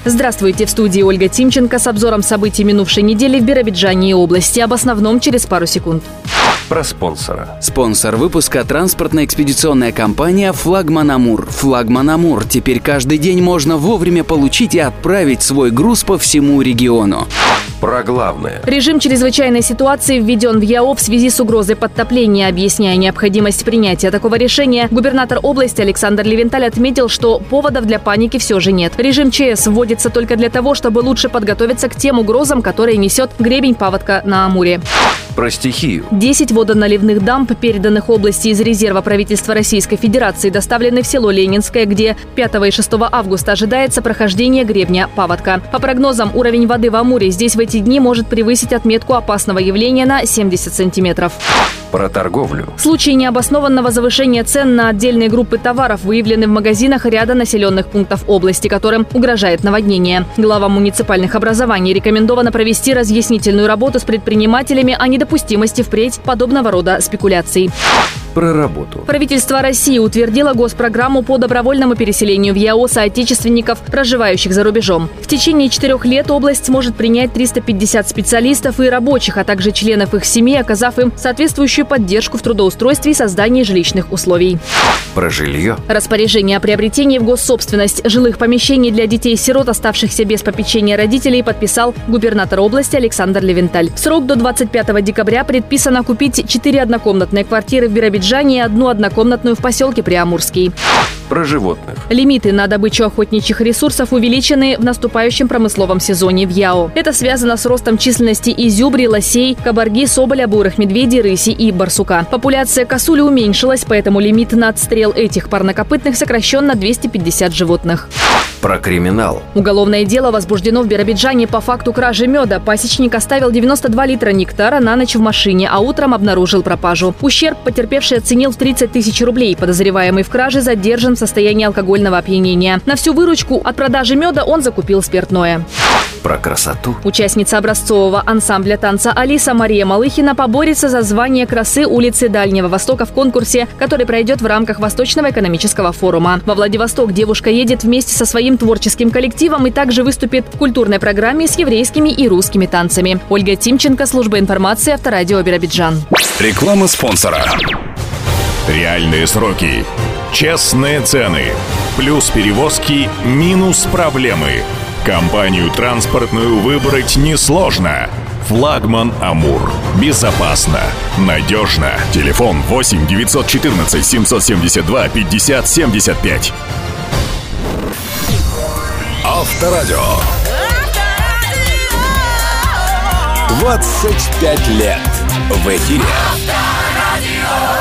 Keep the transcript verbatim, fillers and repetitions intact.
Здравствуйте, в студии Ольга Тимченко с обзором событий минувшей недели в Биробиджане и области. Об основном через пару секунд. Про спонсора. Спонсор выпуска – транспортно-экспедиционная компания «Флагман Амур». «Флагман Амур» теперь каждый день можно вовремя получить и отправить свой груз по всему региону. Про главное. Режим чрезвычайной ситуации введен в ЯО в связи с угрозой подтопления. Объясняя необходимость принятия такого решения, губернатор области Александр Левенталь отметил, что поводов для паники все же нет. Режим ЧС вводится только для того, чтобы лучше подготовиться к тем угрозам, которые несет гребень паводка на Амуре. Про стихию. Десять водоналивных дамб, переданных области из резерва правительства Российской Федерации, доставлены в село Ленинское, где пятого и шестого августа ожидается прохождение гребня паводка. По прогнозам, уровень воды в Амуре здесь в эти дни может превысить отметку опасного явления на семьдесят сантиметров. Про торговлю. Случаи необоснованного завышения цен на отдельные группы товаров выявлены в магазинах ряда населенных пунктов области, которым угрожает наводнение. Главам муниципальных образований рекомендовано провести разъяснительную работу с предпринимателями о недопустимости впредь подобного рода спекуляций. Про работу. Правительство России утвердило госпрограмму по добровольному переселению в ЯО соотечественников, проживающих за рубежом. В течение четырех лет область сможет принять триста пятьдесят специалистов и рабочих, а также членов их семей, оказав им соответствующую поддержку в трудоустройстве и создании жилищных условий. Про жилье. Распоряжение о приобретении в госсобственность жилых помещений для детей-сирот, оставшихся без попечения родителей, подписал губернатор области Александр Левенталь. В срок до двадцать пятого декабря предписано купить четыре однокомнатные квартиры в Биробиджане и одну однокомнатную в поселке Приамурский. Про животных. Лимиты на добычу охотничьих ресурсов увеличены в наступающем промысловом сезоне в ЯО. Это связано с ростом численности изюбри, лосей, кабарги, соболя, бурых медведей, рыси и барсука. Популяция косули уменьшилась, поэтому лимит на отстрел этих парнокопытных сокращен на двести пятьдесят животных. Про криминал. Уголовное дело возбуждено в Биробиджане по факту кражи меда. Пасечник оставил девяносто два литра нектара на ночь в машине, а утром обнаружил пропажу. Ущерб потерпевший оценил в тридцать тысяч рублей. Подозреваемый в краже задержан в состоянии алкогольного опьянения. На всю выручку от продажи меда он закупил спиртное. Про красоту. Участница образцового ансамбля танца «Алиса» Мария Малыхина поборется за звание красы улицы Дальнего Востока в конкурсе, который пройдет в рамках Восточного экономического форума. Во Владивосток девушка едет вместе со своим творческим коллективом и также выступит в культурной программе с еврейскими и русскими танцами. Ольга Тимченко, служба информации, Авторадио Биробиджан. Реклама спонсора. Реальные сроки. Честные цены. Плюс перевозки, минус проблемы. Компанию транспортную выбрать несложно. «Флагман Амур». Безопасно, надежно. Телефон восемь девятьсот четырнадцать семьсот семьдесят два пятьдесят семьдесят пять. Авторадио. двадцать пять лет в эфире. Авторадио.